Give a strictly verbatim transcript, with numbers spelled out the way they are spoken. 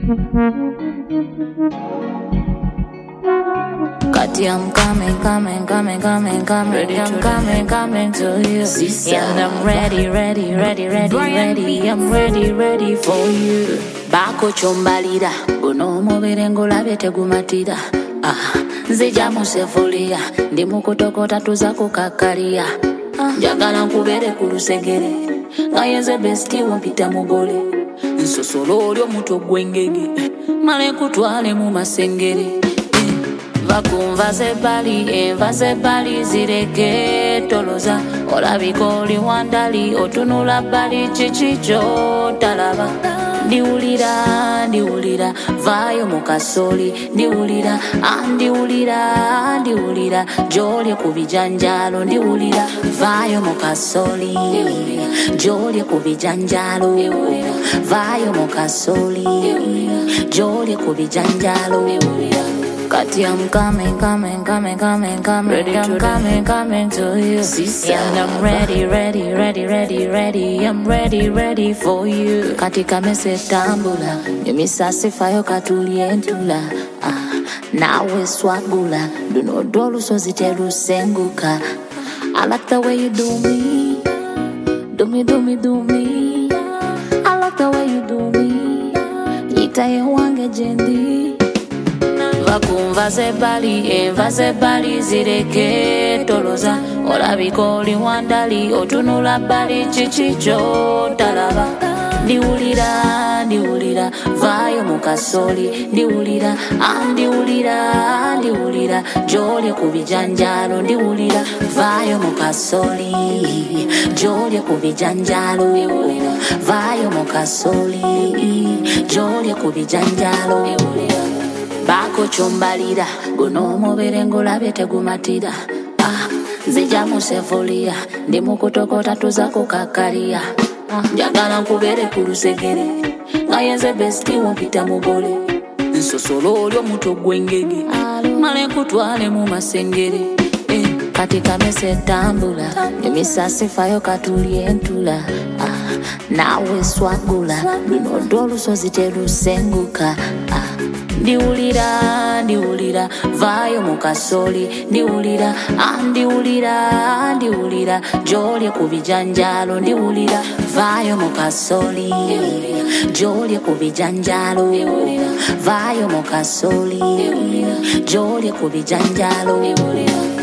Kati, I'm coming, coming, coming, coming, coming. Ready I'm coming, coming to you. Sister. And I'm ready, ready, ready, ready, Brian ready. B. I'm ready, ready for you. Bako chombalira, guno omubiri ngulabye tegumatira. Ah, nzija mu sefuliya, ndi mu kutokota tuza kukakkaliya. Njagala nkubere ku lusegere, nga yenze besiti wompita mugole. Nsosolo oli omuto gw'engege, male nkutwale mu masengere. Vakumva zebali, enva zebali zireke toloza. Olabika oli wandali, otunula bali chichicho talaba. Ndiwulira, ndiwulira, vayo mu kasoli. Ndiwulira, andiwulira, ndiwulira, gy'oli ku bijanjalo. Ndiwulira, vayo mu kasoli. Gy'oli ku bijanjalo. Vayo mu kasoli. Gy'oli ku bijanjalo. Kati, I'm coming, coming, coming, coming, coming. Ready I'm coming, coming to you. Sister. And I'm ready, ready, ready, ready, ready. I'm ready, ready for you. Kati kamese tambula, nyemisasi fayo katulie ntula. Ah, nawe swagula, duno dolu so ziteru senguka. I like the way you do me, do me, do me, do me. I like the way you do me, itaye wange jendi. Vakumva zebali, enva zebali zireke toloza. Olabika oli wandali, otunula bali chichicho talaba. Ndiwulira, ndiwulira, vayo mu kasoli. Ndiwulira, andiwulira, ndiwulira, gy'oli ku bijanjalo. Ndiwulira, vayo mu kasoli. Gy'oli ku bijanjalo. Vayo mu kasoli. Gy'oli ku bijanjalo. Bako chombalira, guno omubiri ngulabye tegumatira. Ah, nzija mu sefuliya, ndi mu kutokota tuza kukakkaliya. Njagala nkubere ku lusegere, nga yenze besiti wompita mugole. Nsosolo oli omuto gw'engege, male nkutwale mu masengere. Eh, kati kamese tambula, emisasi fayo katulye ntula. Ah, nawe swagula, luno dolusozi terusenguka. Ah, ndiwulira, ndiwulira, vayo mu kasoli. Ndiwulira, andiwulira, ndiwulira, gy'oli ku bijanjalo. Ndiwulira, vayo mu kasoli. Gy'oli ku bijanjalo. Vayo mu kasoli. Gy'oli ku bijanjalo.